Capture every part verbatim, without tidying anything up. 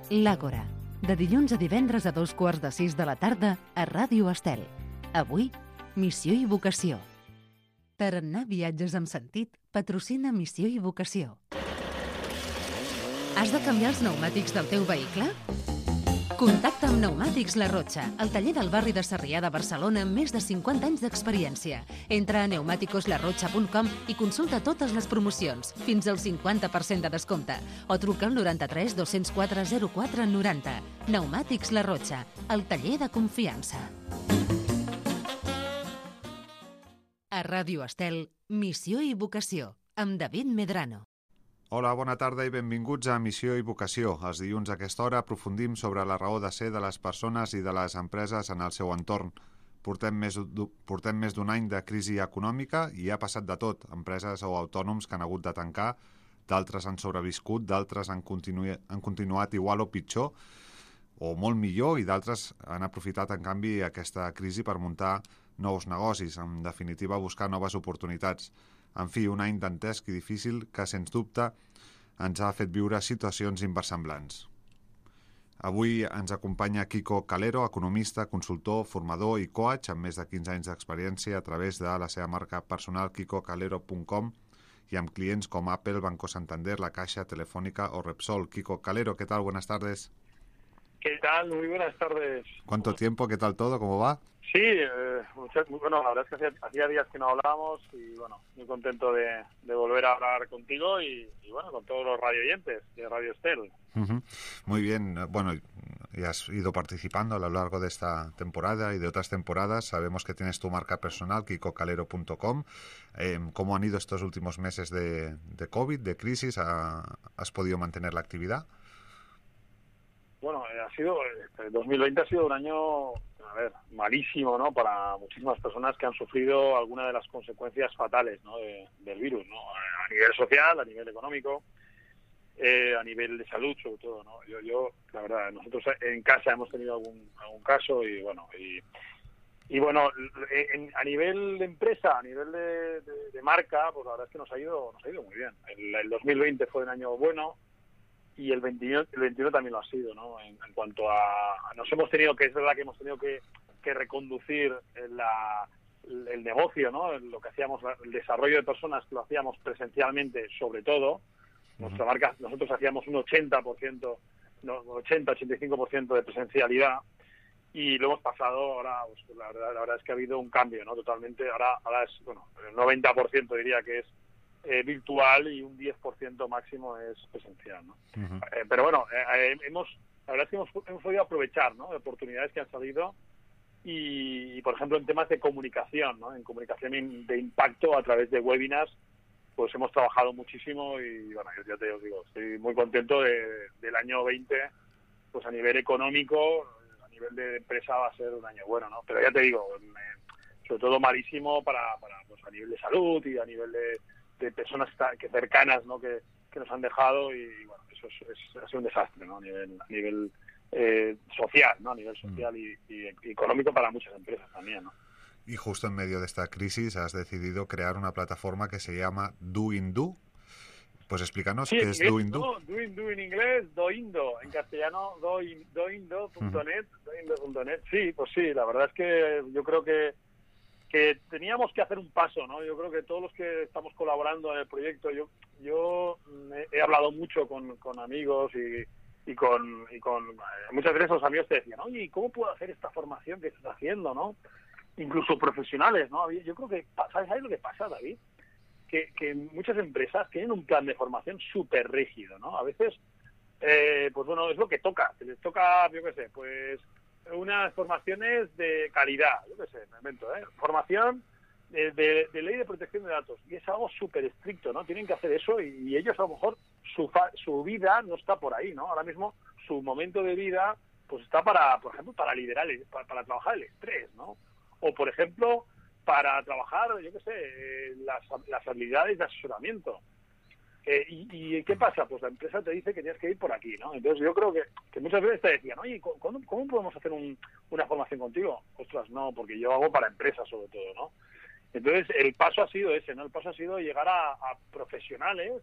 L'Àgora, de dilluns a divendres a dos quarts de sis de la tarda a Ràdio Estel. Avui, Missió i Vocació. Tarannà Viatges amb Sentit patrocina Missió i Vocació. Has de canviar els pneumàtics del teu vehicle? Contacta amb Pneumàtics La Rocha, el taller del barri de Sarrià de Barcelona amb més de cinquanta anys d'experiència. Entra a pneumáticos la rocha punt com i consulta totes les promocions, fins al cinquanta per cent de descompte. O truca al noranta-tres dos-cents quatre zero quatre noranta. Pneumàtics La Rocha, el taller de confiança. A Ràdio Estel, Missió i Vocació, amb David Medrano. Hola, bona tarda i benvinguts a Missió i Vocació. Els dilluns a aquesta hora aprofundim sobre la raó de ser de les persones i de les empreses en el seu entorn. Portem més, portem més d'un any de crisi econòmica i ha passat de tot. Empreses o autònoms que han hagut de tancar, d'altres han sobreviscut, d'altres han, continu han continuat igual o pitjor, o molt millor, i d'altres han aprofitat, en canvi, aquesta crisi per muntar nous negocis, en definitiva, buscar noves oportunitats. En fi, un any dantesc i difícil que, sens dubte, ens ha fet viure situacions inversemblants. Avui ens acompanya Kiko Calero, economista, consultor, formador i coach amb més de quinze anys d'experiència a través de la seva marca personal kiko calero punt com i amb clients com Apple, Banco Santander, La Caixa, Telefónica o Repsol. Kiko Calero, ¿qué tal? Buenas tardes. ¿Qué tal? Muy buenas tardes. ¿Cuánto tiempo? ¿Qué tal todo? ¿Cómo va? Sí, eh, muchas, bueno, la verdad es que hacía, hacía días que no hablábamos y bueno, muy contento de, de volver a hablar contigo y, y bueno, con todos los radioyentes de Radio Estel. Uh-huh. Muy bien, bueno, ya has ido participando a lo largo de esta temporada y de otras temporadas. Sabemos que tienes tu marca personal, kiko calero punto com. Eh, ¿Cómo han ido estos últimos meses de, de COVID, de crisis? ¿Ha, ¿Has podido mantener la actividad? Bueno, ha sido, el dos mil veinte ha sido un año, a ver, malísimo, ¿no? Para muchísimas personas que han sufrido alguna de las consecuencias fatales, ¿no? de, del virus, ¿no? A nivel social, a nivel económico, eh, a nivel de salud, sobre todo, ¿no? Yo, yo, la verdad, nosotros en casa hemos tenido algún, algún caso y bueno, y, y bueno, en, a nivel de empresa, a nivel de, de, de marca, pues la verdad es que nos ha ido, nos ha ido muy bien. El, el dos mil veinte fue un año bueno. Y el veintiuno, el veintiuno también lo ha sido, ¿no? En, en cuanto a... Nos hemos tenido que... Es verdad que hemos tenido que, que reconducir la, el negocio, ¿no? Lo que hacíamos, el desarrollo de personas que lo hacíamos presencialmente, sobre todo. Uh-huh. Nuestra marca, nosotros hacíamos un ochenta por ciento, no, ochenta, ochenta y cinco por ciento de presencialidad. Y lo hemos pasado ahora, pues, la, verdad, la verdad es que ha habido un cambio, ¿no? Totalmente. Ahora, ahora es, bueno, el noventa por ciento diría que es Eh, virtual y un diez por ciento máximo es presencial, ¿no? Uh-huh. eh, pero bueno, eh, hemos la verdad es que hemos, hemos podido aprovechar, ¿no? De oportunidades que han salido y, y, por ejemplo, en temas de comunicación, ¿no? En comunicación de impacto a través de webinars, pues hemos trabajado muchísimo y, bueno, yo ya te digo, estoy muy contento de, del año veinte, pues a nivel económico, a nivel de empresa va a ser un año bueno, ¿no? Pero ya te digo, eh, sobre todo malísimo para, para pues a nivel de salud y a nivel de de personas que cercanas, ¿no? que, que nos han dejado y, y bueno, eso es, es, ha sido un desastre, ¿no? A nivel, a nivel eh, social, ¿no? A nivel social y, y, y económico para muchas empresas también, ¿no? Y justo en medio de esta crisis has decidido crear una plataforma que se llama Doindo. Pues explícanos sí, qué es Doindo. No, Doindo en inglés, Doindo, en castellano doindo punto net, uh-huh. doindo punto net. Sí, pues sí, la verdad es que yo creo que que teníamos que hacer un paso, ¿no? Yo creo que todos los que estamos colaborando en el proyecto, yo yo he hablado mucho con, con amigos y, y con y con muchas veces los amigos te decían, oye, ¿cómo puedo hacer esta formación que estás haciendo, no? Incluso profesionales, ¿no? Yo creo que, ¿sabes, ¿sabes lo que pasa, David? Que, que muchas empresas tienen un plan de formación súper rígido, ¿no? A veces, eh, pues bueno, es lo que toca, se les toca, yo qué sé, pues unas formaciones de calidad, yo qué sé, me invento, ¿eh? Formación de, de, de ley de protección de datos, y es algo súper estricto, ¿no? Tienen que hacer eso y, y ellos a lo mejor su, fa, su vida no está por ahí, ¿no? Ahora mismo su momento de vida pues está para, por ejemplo, para liderar, para, para trabajar el estrés, ¿no? O, por ejemplo, para trabajar, yo qué sé, las, las habilidades de asesoramiento. Eh, y, ¿Y qué pasa? Pues la empresa te dice que tienes que ir por aquí, ¿no? Entonces yo creo que, que muchas veces te decían, oye, ¿cómo, cómo podemos hacer un, una formación contigo? Ostras, no, porque yo hago para empresas sobre todo, ¿no? Entonces el paso ha sido ese, ¿no? El paso ha sido llegar a, a profesionales,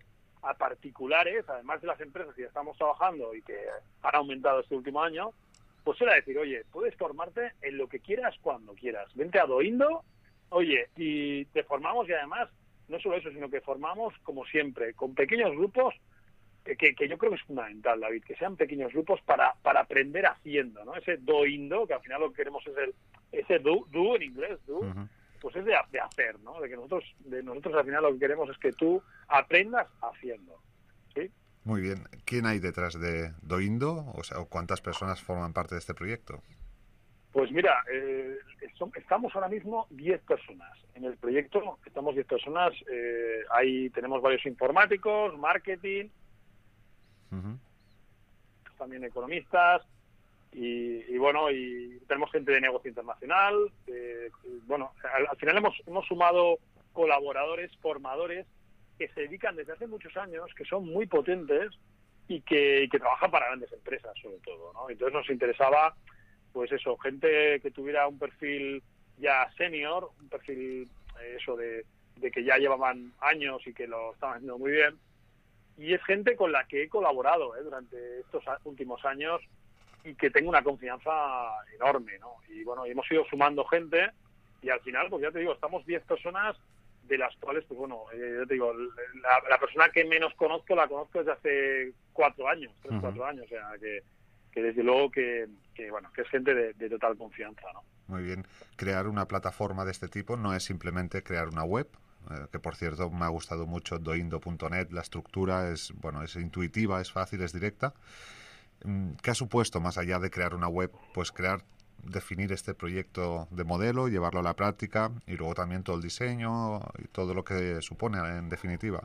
a particulares, además de las empresas que ya estamos trabajando y que han aumentado este último año, pues era decir, oye, puedes formarte en lo que quieras cuando quieras. Vente a Doindo, oye, y te formamos y además, no solo eso, sino que formamos, como siempre, con pequeños grupos, eh, que, que yo creo que es fundamental, David, que sean pequeños grupos para, para aprender haciendo, ¿no? Ese Doindo, que al final lo que queremos es el ese do, do en inglés, do, uh-huh. pues es de, de hacer, ¿no? De que nosotros, de nosotros al final lo que queremos es que tú aprendas haciendo, ¿sí? Muy bien. ¿Quién hay detrás de Doindo? O sea, ¿cuántas personas forman parte de este proyecto? Pues mira, eh, estamos ahora mismo diez personas. En el proyecto estamos diez personas. Eh, ahí tenemos varios informáticos, marketing, uh-huh. también economistas, y, y bueno, y tenemos gente de negocio internacional. Eh, bueno, al, al final hemos, hemos sumado colaboradores, formadores, que se dedican desde hace muchos años, que son muy potentes y que, y que trabajan para grandes empresas, sobre todo, ¿no? Entonces nos interesaba, pues eso, gente que tuviera un perfil ya senior, un perfil, eh, eso, de, de que ya llevaban años y que lo estaban haciendo muy bien. Y es gente con la que he colaborado, ¿eh? durante estos últimos años y que tengo una confianza enorme, ¿no? Y bueno, hemos ido sumando gente y al final, pues ya te digo, estamos diez personas, de las cuales, pues bueno, eh, yo te digo, la, la persona que menos conozco la conozco desde hace cuatro años, tres, uh-huh. cuatro años, o sea, que, que desde luego que, que, bueno, que es gente de, de total confianza, ¿no? Muy bien. Crear una plataforma de este tipo no es simplemente crear una web, eh, que por cierto me ha gustado mucho doindo punto net, la estructura es, bueno, es intuitiva, es fácil, es directa. ¿Qué ha supuesto, más allá de crear una web, pues crear, definir este proyecto de modelo, llevarlo a la práctica y luego también todo el diseño y todo lo que supone en definitiva?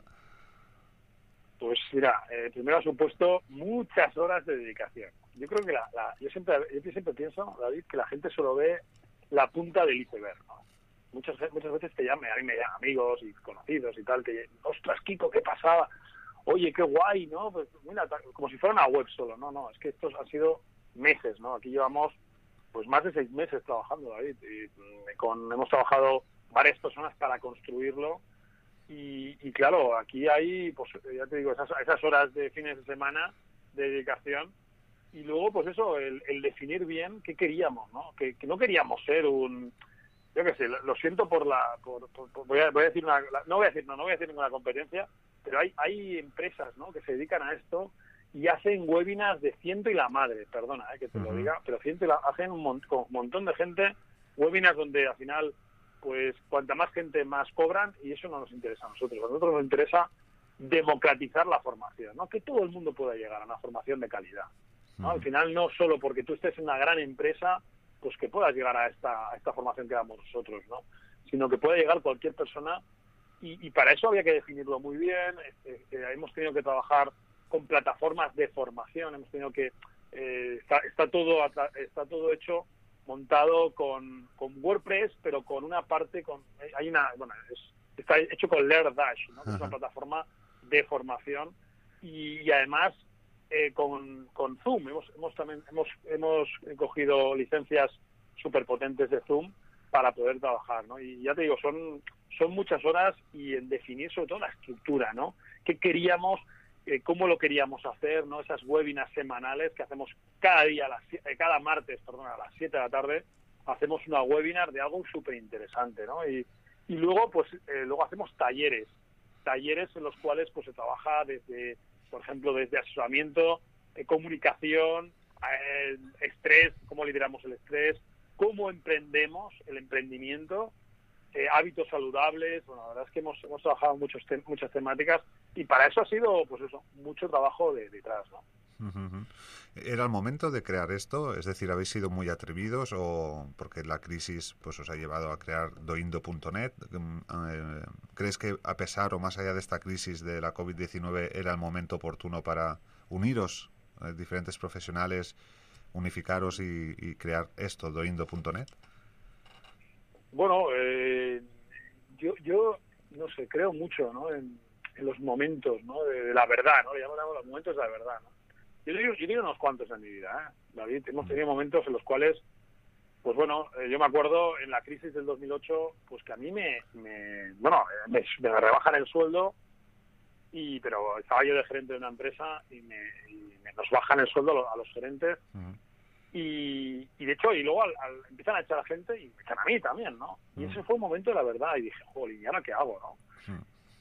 Pues mira, eh, primero ha supuesto muchas horas de dedicación. Yo creo que la, la yo siempre yo siempre pienso, David, que la gente solo ve la punta del iceberg, ¿no? Muchas muchas veces te llaman, a mí me llaman amigos y conocidos y tal, que, ostras, Kiko, ¿qué pasaba? Oye, qué guay, ¿no? Pues mira, como si fuera una web solo. No, no, es que estos han sido meses, ¿no? Aquí llevamos pues más de seis meses trabajando, David, y con, hemos trabajado varias personas para construirlo y, y claro, aquí hay, pues ya te digo, esas, esas horas de fines de semana de dedicación y luego, pues eso, el, el definir bien qué queríamos, ¿no? Que, que no queríamos ser un, yo qué sé, lo siento por la, por, por, por, voy, a, voy a decir una, no voy a decir, no, no voy a decir ninguna competencia, pero hay, hay empresas, ¿no? Que se dedican a esto y hacen webinars de ciento y la madre, perdona, eh, que te uh-huh. lo diga, pero ciento y la, hacen un, mon, con un montón de gente, webinars donde al final, pues, cuanta más gente más cobran y eso no nos interesa a nosotros. A nosotros nos interesa democratizar la formación, ¿no? Que todo el mundo pueda llegar a una formación de calidad, ¿no? Uh-huh. Al final, no solo porque tú estés en una gran empresa, pues que puedas llegar a esta, a esta formación que damos nosotros, ¿no? Sino que pueda llegar cualquier persona y, y para eso había que definirlo muy bien. Eh, eh, hemos tenido que trabajar con plataformas de formación, hemos tenido que eh, está, está todo está todo hecho montado con, con WordPress, pero con una parte con hay una bueno es, está hecho con LearnDash, ¿no? Que es una plataforma de formación y, y además eh, con, con Zoom hemos hemos también hemos hemos cogido licencias súper potentes de Zoom para poder trabajar, ¿no? Y ya te digo, son son muchas horas y en definir sobre todo la estructura, ¿no? ¿Qué queríamos? Eh, cómo lo queríamos hacer, ¿no? Esas webinars semanales que hacemos cada día, a las, eh, cada martes, perdón, a las siete de la tarde, hacemos una webinar de algo súper interesante, ¿no? Y, y luego, pues, eh, luego hacemos talleres, talleres en los cuales, pues, se trabaja desde, por ejemplo, desde asesoramiento, eh, comunicación, eh, estrés, cómo lideramos el estrés, cómo emprendemos el emprendimiento, eh, hábitos saludables. Bueno, la verdad es que hemos, hemos trabajado muchos te- muchas temáticas y para eso ha sido, pues eso, mucho trabajo de detrás, ¿no? Uh-huh. ¿Era el momento de crear esto? Es decir, ¿habéis sido muy atrevidos o porque la crisis pues os ha llevado a crear doindo punto net? Eh, ¿Crees que a pesar o más allá de esta crisis de la covid diecinueve era el momento oportuno para uniros, eh, diferentes profesionales, unificaros y, y crear esto, doindo punto net? Bueno, eh, yo, yo no sé, creo mucho, ¿no? En, en los momentos, ¿no? De, de la verdad, ¿no? Le llamamos los momentos de la verdad, ¿no? Yo digo, yo digo unos cuantos en mi vida, ¿eh? David, hemos tenido momentos en los cuales, pues bueno, eh, yo me acuerdo en la crisis del dos mil ocho, pues que a mí me, me bueno, me, me rebajan el sueldo y pero estaba yo de gerente de una empresa y, me, y me nos bajan el sueldo a los, a los gerentes. Uh-huh. Y, y de hecho, y luego al, al, empiezan a echar a gente y me echan a mí también, ¿no? Y ese fue un momento de la verdad, y dije, joder, ¿y ahora qué hago, no? Sí.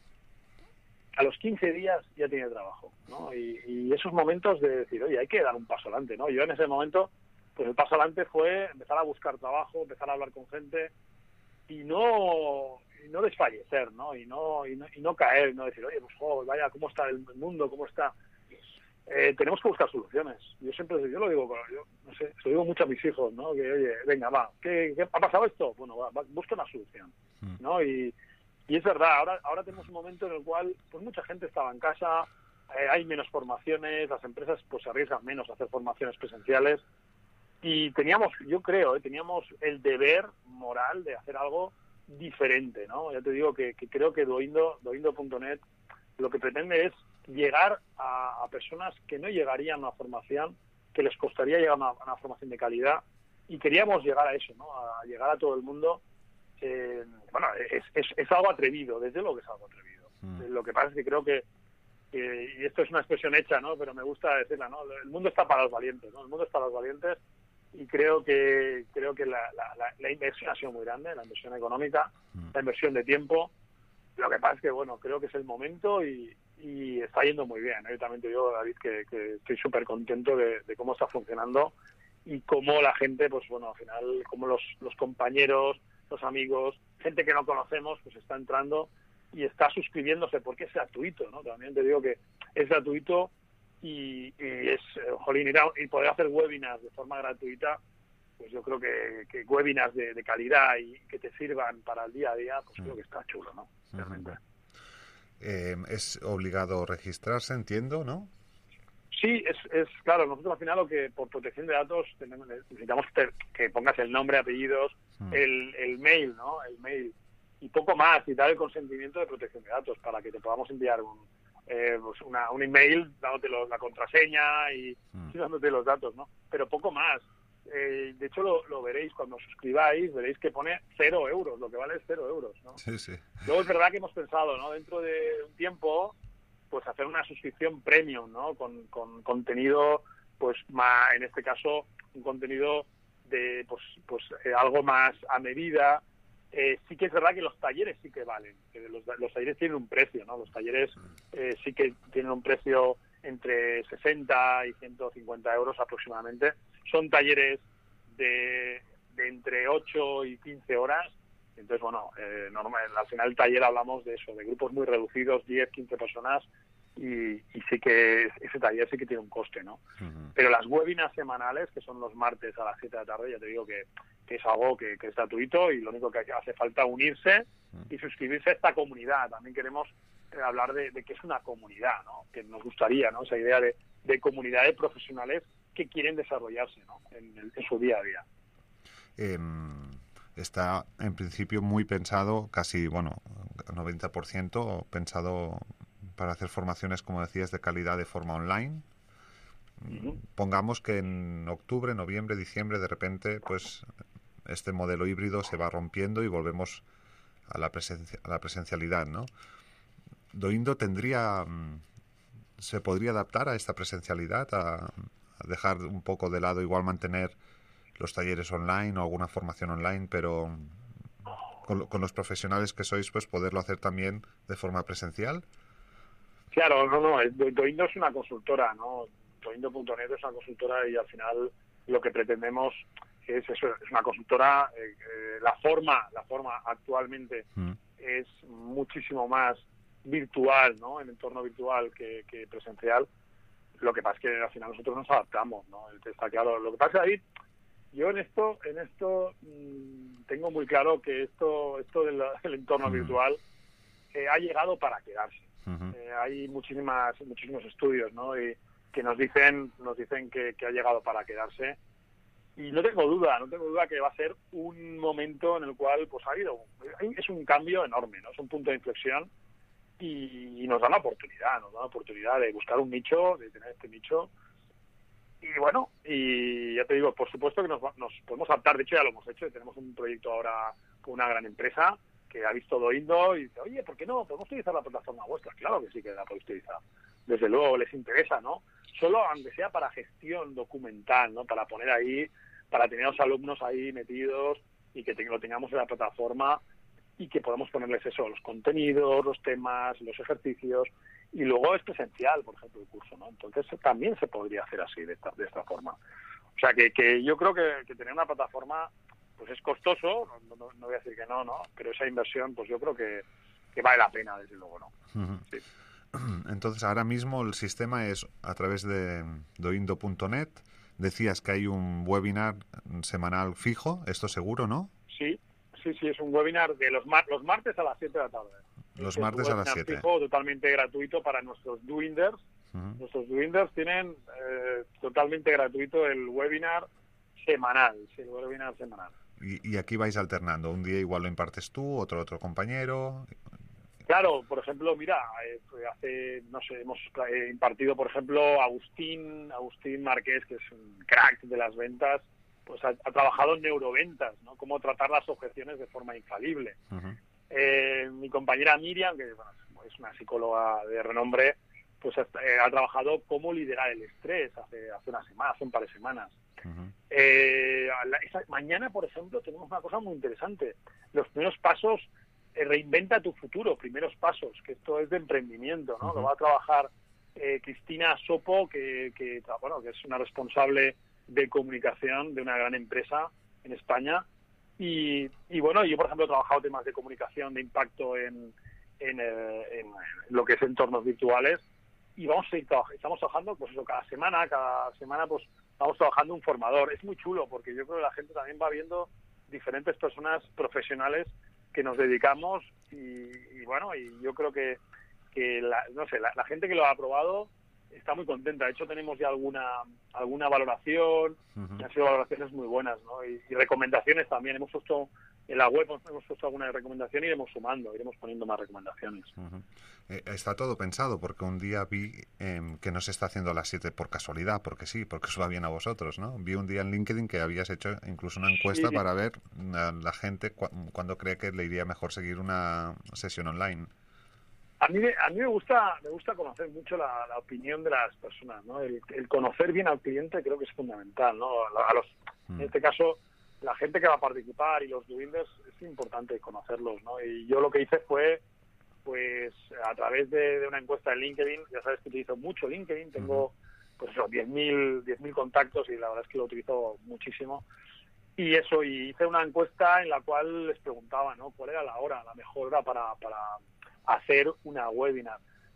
A los quince días ya tenía trabajo, ¿no? Y, y esos momentos de decir, oye, hay que dar un paso adelante, ¿no? Yo en ese momento, pues el paso adelante fue empezar a buscar trabajo, empezar a hablar con gente y no, y no desfallecer, ¿no? Y no, y no, y no caer, no decir, oye, pues joder, vaya, ¿cómo está el mundo? ¿Cómo está...? Eh, tenemos que buscar soluciones. Yo siempre yo lo digo, yo no sé, se lo digo mucho a mis hijos, ¿no? Que oye, venga, va, ¿qué, qué ha pasado esto? Bueno, va, va, busca una solución, ¿no? Y, y es verdad, ahora ahora tenemos un momento en el cual pues mucha gente estaba en casa, eh, hay menos formaciones, las empresas pues se arriesgan menos a hacer formaciones presenciales y teníamos, yo creo, eh, teníamos el deber moral de hacer algo diferente, ¿no? Ya te digo que, que creo que Doindo, Doindo punto net lo que pretende es llegar a, a personas que no llegarían a una formación, que les costaría llegar a una, a una formación de calidad, y queríamos llegar a eso, ¿no? A llegar a todo el mundo. Eh, bueno, es, es, es algo atrevido, desde luego que es algo atrevido. Mm. Lo que pasa es que creo que, que, y esto es una expresión hecha, ¿no? Pero me gusta decirla, ¿no? El mundo está para los valientes, ¿no? El mundo está para los valientes, y creo que creo que la, la, la, la inversión ha sido muy grande, la inversión económica, mm. la inversión de tiempo. Lo que pasa es que, bueno, creo que es el momento y, y está yendo muy bien. Yo también te digo, David, que, que estoy súper contento de, de cómo está funcionando y cómo la gente, pues bueno, al final, como los, los compañeros, los amigos, gente que no conocemos, pues está entrando y está suscribiéndose porque es gratuito, ¿no? También te digo que es gratuito y, y es, jolín, ir a, y poder hacer webinars de forma gratuita, pues yo creo que, que webinars de, de calidad y que te sirvan para el día a día, pues mm. creo que está chulo, ¿no? Realmente. Eh, es obligado registrarse, entiendo, ¿no? Sí, es, es claro, nosotros al final lo que por protección de datos tenemos, necesitamos que, que pongas el nombre, apellidos, mm. el, el mail, ¿no? El mail y poco más, y dar el consentimiento de protección de datos para que te podamos enviar un, eh, pues una, un email dándote los, la contraseña y, mm. y dándote los datos, ¿no? Pero poco más. Eh, de hecho, lo, lo veréis cuando os suscribáis, veréis que pone cero euros, lo que vale es cero euros, ¿no? Sí, sí. Luego es verdad que hemos pensado, ¿no? Dentro de un tiempo, pues hacer una suscripción premium, ¿no? Con, con contenido, pues más, en este caso, un contenido de, pues, pues eh, algo más a medida. Eh, sí que es verdad que los talleres sí que valen, que los, los talleres tienen un precio, ¿no? Los talleres eh, sí que tienen un precio entre sesenta y ciento cincuenta euros aproximadamente. Son talleres de, de entre ocho y quince horas. Entonces, bueno, eh, normal, al final del taller hablamos de eso, de grupos muy reducidos, diez, quince personas, y, y sí que ese taller sí que tiene un coste, ¿no? Uh-huh. Pero las webinars semanales, que son los martes a las siete de la tarde, ya te digo que, que es algo que, que es gratuito y lo único que hace falta unirse uh-huh. y suscribirse a esta comunidad. También queremos eh, hablar de, de que es una comunidad, ¿no? Que nos gustaría, ¿no? Esa idea de, de comunidad de profesionales que quieren desarrollarse, ¿no? En, el, en su día a día. Eh, está en principio muy pensado, casi, bueno, noventa por ciento pensado para hacer formaciones, como decías, de calidad de forma online. Uh-huh. Pongamos que en octubre, noviembre, diciembre, de repente, pues este modelo híbrido se va rompiendo y volvemos a la, presencia, a la presencialidad, ¿no? Doindo tendría, se podría adaptar a esta presencialidad, a, a dejar un poco de lado, igual mantener los talleres online o alguna formación online, pero con, con los profesionales que sois, pues poderlo hacer también de forma presencial. Claro, no, no, Doindo es una consultora, ¿no? Doindo punto net es una consultora y al final lo que pretendemos es eso, es una consultora. Eh, eh, la forma, la forma actualmente mm. es muchísimo más virtual, ¿no? En entorno virtual que, que presencial. Lo que pasa es que al final nosotros nos adaptamos, ¿no? Está claro. Lo que pasa, David, yo en esto, en esto mmm, tengo muy claro que esto, esto del, del entorno mm. virtual eh, ha llegado para quedarse. Uh-huh. Eh, hay muchísimas, muchísimos estudios, ¿no? Y que nos dicen, nos dicen que, que ha llegado para quedarse. Y no tengo duda, no tengo duda que va a ser un momento en el cual, pues ha habido, es un cambio enorme, ¿no? Es un punto de inflexión y, y nos da la oportunidad, nos da la oportunidad de buscar un nicho, de tener este nicho. Y bueno, y ya te digo, por supuesto que nos, nos podemos adaptar, de hecho ya lo hemos hecho, tenemos un proyecto ahora con una gran empresa que ha visto Doindo y dice, oye, ¿por qué no? ¿Podemos utilizar la plataforma vuestra? Claro que sí que la podéis utilizar. Desde luego, les interesa, ¿no? Solo aunque sea para gestión documental, ¿no? Para poner ahí, para tener a los alumnos ahí metidos y que te, lo tengamos en la plataforma y que podamos ponerles eso, los contenidos, los temas, los ejercicios, y luego es presencial, por ejemplo, el curso, ¿no? Entonces también se podría hacer así, de esta, de esta forma. O sea, que, que yo creo que, que tener una plataforma pues es costoso, no, no, no voy a decir que no, ¿no? Pero esa inversión, pues yo creo que, que vale la pena, desde luego, ¿no? Uh-huh. Sí. Entonces, ahora mismo el sistema es a través de doindo punto net. Decías que hay un webinar semanal fijo, esto seguro, ¿no? Sí, sí, sí, es un webinar de los, mar los martes a las siete de la tarde. Los es martes a las siete. Fijo, totalmente gratuito para nuestros doinders. Uh-huh. Nuestros doinders tienen eh, totalmente gratuito el webinar semanal, sí, el webinar semanal. Y, y aquí vais alternando, un día igual lo impartes tú, otro otro compañero. Claro, por ejemplo, mira, eh, hace, no sé, hemos eh, impartido, por ejemplo, Agustín, Agustín Márquez, que es un crack de las ventas, pues ha, ha trabajado en neuroventas, ¿no? Cómo tratar las objeciones de forma infalible. Uh-huh. eh, mi compañera Miriam, que bueno, es una psicóloga de renombre, pues ha, eh, ha trabajado cómo liderar el estrés hace, hace una semana, hace un par de semanas. Uh-huh. eh, la, esa, mañana, por ejemplo, tenemos una cosa muy interesante. Los primeros pasos, eh, reinventa tu futuro, primeros pasos, que esto es de emprendimiento, ¿no? Uh-huh. Lo va a trabajar eh, Cristina Sopo, que, que, bueno, que es una responsable de comunicación de una gran empresa en España. Y, y bueno, yo, por ejemplo, he trabajado temas de comunicación de impacto en, en, eh, en, en lo que es entornos virtuales. Y vamos a ir trabajando, estamos trabajando, pues eso, cada semana, cada semana, pues vamos trabajando un formador. Es muy chulo porque yo creo que la gente también va viendo diferentes personas profesionales que nos dedicamos y, y bueno, y yo creo que, que la, no sé, la, la gente que lo ha aprobado está muy contenta. De hecho, tenemos ya alguna alguna valoración, uh-huh. y han sido valoraciones muy buenas, ¿no? Y, y recomendaciones también. Hemos puesto en la web, hemos puesto alguna recomendación y iremos sumando, iremos poniendo más recomendaciones. Uh-huh. eh, está todo pensado, porque un día vi eh, que no se está haciendo a las siete por casualidad, porque sí, porque os va bien a vosotros, ¿no? Vi un día en LinkedIn que habías hecho incluso una encuesta sí. para ver a la gente cu cuándo cree que le iría mejor seguir una sesión online. A mí, a mí me gusta me gusta conocer mucho la, la opinión de las personas, ¿no? El, el conocer bien al cliente creo que es fundamental, ¿no? A los, mm. En este caso, la gente que va a participar y los doinders es importante conocerlos, ¿no? Y yo lo que hice fue, pues, a través de, de una encuesta en LinkedIn, ya sabes que utilizo mucho LinkedIn, tengo, uh-huh. pues eso, diez mil contactos y la verdad es que lo utilizo muchísimo. Y eso, y hice una encuesta en la cual les preguntaba, ¿no? ¿Cuál era la hora, la mejor hora para... para hacer una webinar?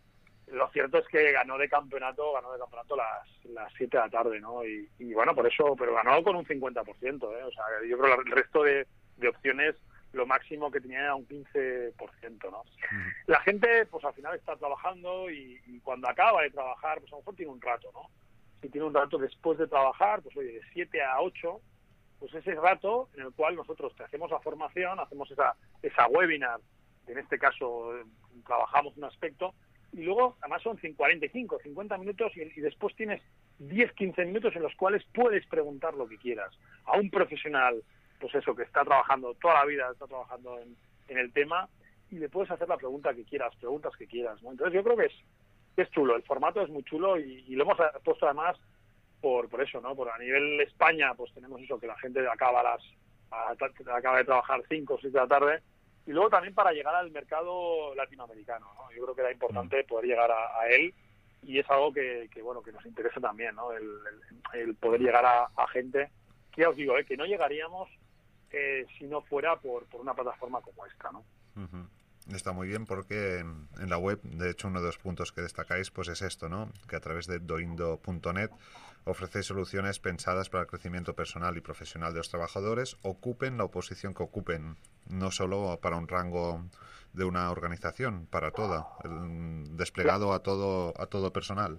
Lo cierto es que ganó de campeonato, ganó de campeonato las las siete de la tarde, ¿no? Y, y bueno, por eso, pero ganó con un cincuenta por ciento, ¿eh? O sea, yo creo que el resto de, de opciones, lo máximo que tenía era un quince por ciento, ¿no? Uh-huh. La gente, pues al final está trabajando y, y cuando acaba de trabajar, pues a lo mejor tiene un rato, ¿no? Si tiene un rato después de trabajar, pues oye, de siete a ocho, pues ese rato en el cual nosotros te hacemos la formación, hacemos esa, esa webinar, en este caso trabajamos un aspecto, y luego además son cuarenta y cinco, cincuenta minutos y, y después tienes diez, quince minutos en los cuales puedes preguntar lo que quieras a un profesional, pues eso, que está trabajando toda la vida, está trabajando en, en el tema, y le puedes hacer la pregunta que quieras, preguntas que quieras, ¿no? Entonces yo creo que es, que es chulo, el formato es muy chulo y, y lo hemos puesto además por, por eso, ¿no? Por a nivel España, pues tenemos eso, que la gente acaba a las a, acaba de trabajar cinco o seis de la tarde. Y luego también para llegar al mercado latinoamericano, ¿no? Yo creo que era importante poder llegar a, a él y es algo que, que, bueno, que nos interesa también, ¿no? El, el, el poder llegar a, a gente que, ya os digo, ¿eh? que no llegaríamos eh, si no fuera por, por una plataforma como esta, ¿no? Uh-huh. Está muy bien porque en, en la web, de hecho, uno de los puntos que destacáis pues es esto, ¿no? Que a través de doindo punto net ofrecéis soluciones pensadas para el crecimiento personal y profesional de los trabajadores, ocupen la posición que ocupen, no solo para un rango de una organización, para toda, el desplegado a todo a todo personal.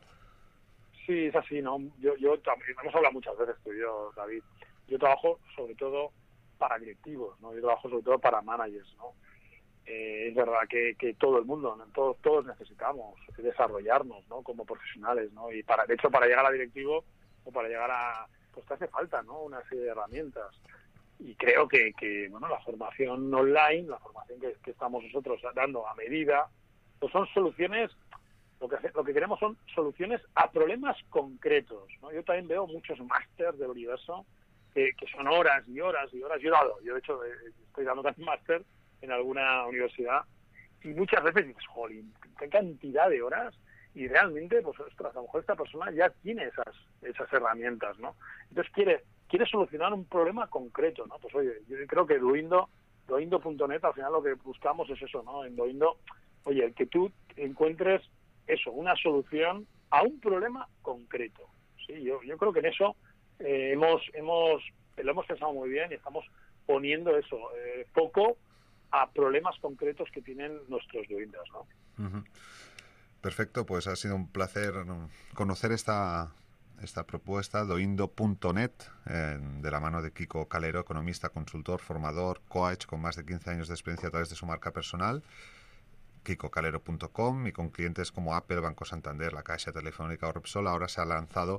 Sí, es así, ¿no? Yo, yo hemos hablado muchas veces tú y yo, David. Yo trabajo sobre todo para directivos, ¿no? Yo trabajo sobre todo para managers, ¿no? Eh, es verdad que, que todo el mundo, ¿no? todos, todos necesitamos desarrollarnos, ¿no? Como profesionales, ¿no? Y para, de hecho, para llegar a directivo o para llegar a, pues te hace falta, ¿no? Una serie de herramientas. Y creo que, que bueno, la formación online, la formación que que, que estamos nosotros dando a medida, pues son soluciones, lo que, lo que queremos son soluciones a problemas concretos, ¿no? Yo también veo muchos másters del universo que, que son horas y horas y horas. Yo he dado, yo de hecho estoy dando también máster en alguna universidad y muchas veces dices, jolín, qué cantidad de horas, y realmente, pues ostras, a lo mejor esta persona ya tiene esas esas herramientas, ¿no? Entonces quiere quiere solucionar un problema concreto, ¿no? Pues oye, yo creo que Duindo, Duindo punto net, al final lo que buscamos es eso, ¿no? En Duindo, oye, el que tú encuentres eso, una solución a un problema concreto, ¿sí? Yo yo creo que en eso eh, hemos hemos lo hemos pensado muy bien y estamos poniendo eso, eh, foco a problemas concretos que tienen nuestros Duindos, ¿no? Uh-huh. Perfecto, pues ha sido un placer conocer esta, esta propuesta, Duindo punto net, eh, de la mano de Kiko Calero, economista, consultor, formador, coach, con más de quince años de experiencia a través de su marca personal, kiko calero punto com, y con clientes como Apple, Banco Santander, La Caixa, Telefónica o Repsol. Ahora se ha lanzado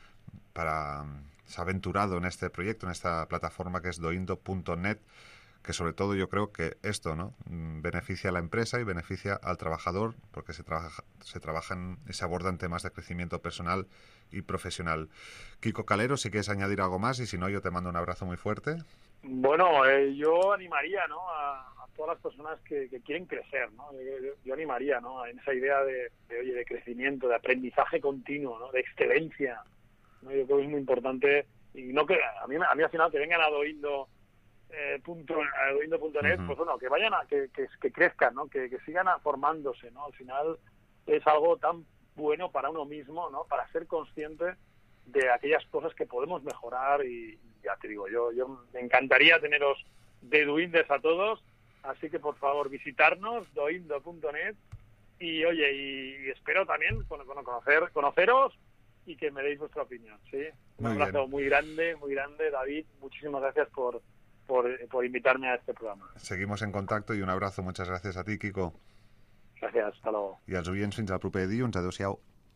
para, se ha aventurado en este proyecto, en esta plataforma que es Duindo punto net, que sobre todo yo creo que esto, ¿no?, beneficia a la empresa y beneficia al trabajador, porque se trabaja, se trabajan y se abordan temas de crecimiento personal y profesional. Kiko Calero, si quieres añadir algo más, y si no, yo te mando un abrazo muy fuerte. Bueno, eh, yo animaría, ¿no?, a, a todas las personas que, que quieren crecer, ¿no? Yo, yo animaría, ¿no?, en esa idea de, de, oye, de crecimiento, de aprendizaje continuo, ¿no?, de excelencia, ¿no? Yo creo que es muy importante, y no que a mí, a mí al final que vengan a Duindo Eh, punto, Duindo punto net, uh-huh. Pues bueno, que vayan a, que, que, que crezcan, ¿no? Que, que sigan formándose, ¿no? Al final es algo tan bueno para uno mismo, ¿no? Para ser consciente de aquellas cosas que podemos mejorar, y ya te digo, yo yo me encantaría teneros de Duindes a todos, así que por favor visitarnos, Duindo punto net, y oye, y, y espero también bueno, conocer conoceros y que me deis vuestra opinión, ¿sí? Un muy abrazo bien. muy grande, muy grande, David, muchísimas gracias por Por, por invitarme a este programa. Seguimos en contacto i un abrazo. Muchas gracias a ti, Kiko. Gràcies, hasta luego. I als oients fins al proper dilluns. Adéu-siau.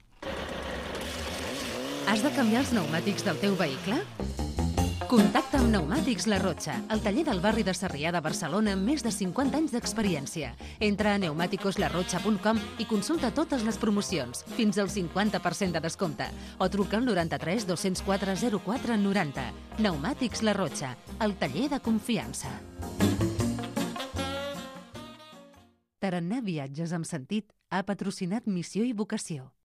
Has de canviar els pneumàtics del teu vehicle? Contacta amb Pneumàtics La Rotxa, el taller del barri de Sarrià de Barcelona amb més de cinquanta anys d'experiència. Entra a pneumáticos la rocha punt com i consulta totes les promocions, fins al cinquanta per cent de descompte, o truca al noranta-tres dos-cents quatre zero quatre noranta. Pneumàtics La Rotxa, el taller de confiança. Tarannà Viatges amb Sentit ha patrocinat Missió i Vocació.